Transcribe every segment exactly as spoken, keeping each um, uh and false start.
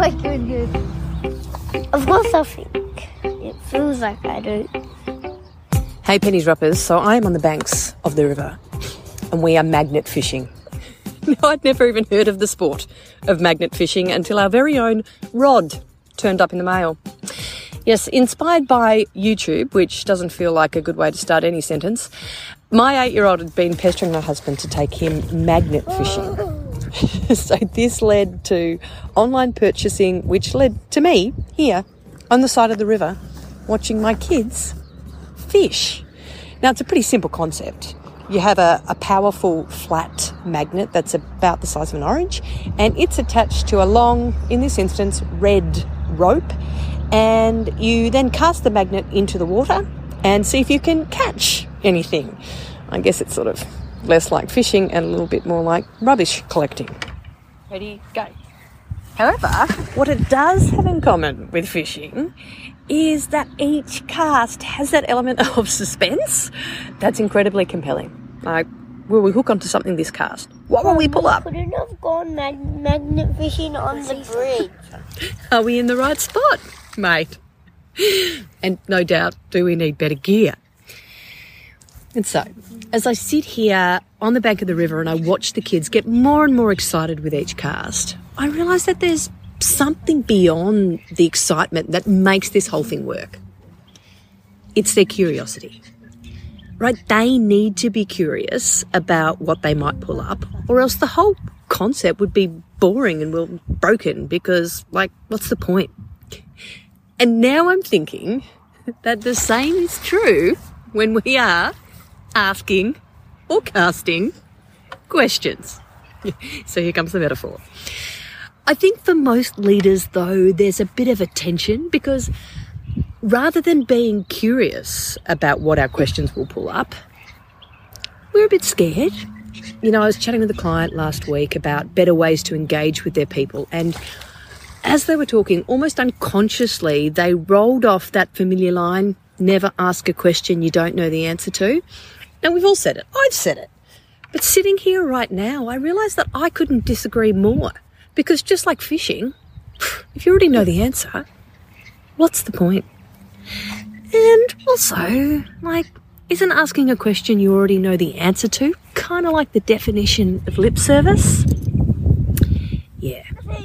my goodness. Of course I think. It feels like I do. Hey penny droppers, so I am on the banks of the river and we are magnet fishing. Now, I'd never even heard of the sport of magnet fishing until our very own Rod turned up in the mail. Yes, inspired by YouTube, which doesn't feel like a good way to start any sentence, my eight-year-old had been pestering my husband to take him magnet fishing. So this led to online purchasing, which led to me here on the side of the river watching my kids fish. Now, it's a pretty simple concept. You have a, a powerful flat magnet that's about the size of an orange, and it's attached to a long, in this instance, red rope, and you then cast the magnet into the water and see if you can catch anything. I guess it's sort of less like fishing and a little bit more like rubbish collecting. Ready, go. However, what it does have in common with fishing is that each cast has that element of suspense that's incredibly compelling. Like, will we hook onto something this cast? What will we pull up? Couldn't have gone mag- magnet fishing on the bridge. Are we in the right spot, mate? And no doubt, do we need better gear? And so, as I sit here on the bank of the river and I watch the kids get more and more excited with each cast, I realise that there's something beyond the excitement that makes this whole thing work. It's their curiosity. Right? They need to be curious about what they might pull up, or else the whole concept would be boring and well broken because, like, what's the point? And now I'm thinking that the same is true when we are asking or casting questions. So here comes the metaphor. I think for most leaders, though, there's a bit of a tension because rather than being curious about what our questions will pull up, we're a bit scared. You know, I was chatting with a client last week about better ways to engage with their people, and as they were talking, almost unconsciously, they rolled off that familiar line, never ask a question you don't know the answer to. Now, we've all said it. I've said it. But sitting here right now, I realise that I couldn't disagree more. Because just like fishing, if you already know the answer, what's the point? And also, like, isn't asking a question you already know the answer to kind of like the definition of lip service? Yeah.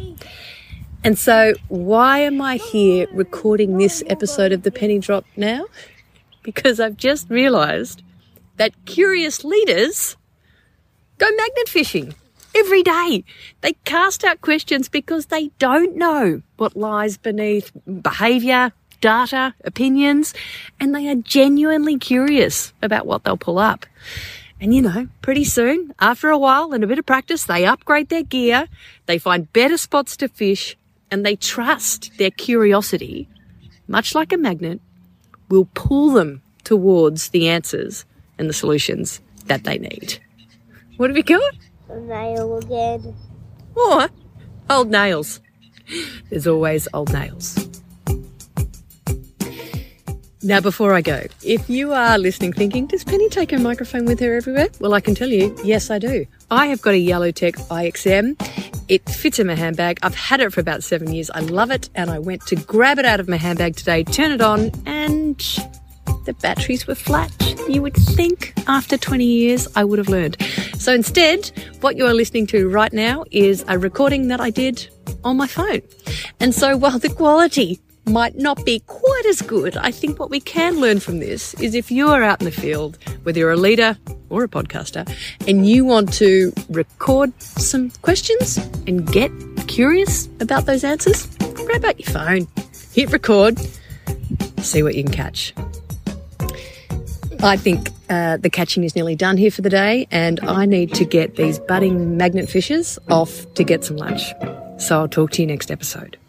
And so why am I here recording this episode of The Penny Drop now? Because I've just realised that curious leaders go magnet fishing every day. They cast out questions because they don't know what lies beneath behaviour, data, opinions, and they are genuinely curious about what they'll pull up. And, you know, pretty soon, after a while and a bit of practice, they upgrade their gear, they find better spots to fish, and they trust their curiosity, much like a magnet, will pull them towards the answers and the solutions that they need. What have you got? A nail again. Or old nails. There's always old nails. Now, before I go, if you are listening thinking, does Penny take her microphone with her everywhere? Well, I can tell you, yes, I do. I have got a Yellowtech I X M. It fits in my handbag. I've had it for about seven years. I love it. And I went to grab it out of my handbag today, turn it on, and the batteries were flat. You would think after twenty years I would have learned. So instead, what you are listening to right now is a recording that I did on my phone. And so while the quality might not be quite as good, I think what we can learn from this is if you are out in the field, whether you're a leader or a podcaster, and you want to record some questions and get curious about those answers, grab out your phone, hit record, see what you can catch. I think uh, the catching is nearly done here for the day, and I need to get these budding magnet fishers off to get some lunch. So I'll talk to you next episode.